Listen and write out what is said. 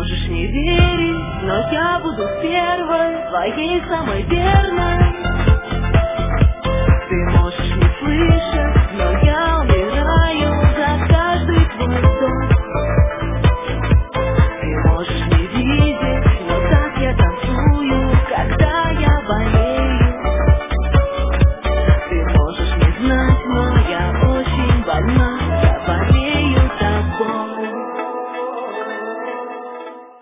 можешь не верить, но я буду первой, твоей самой верной.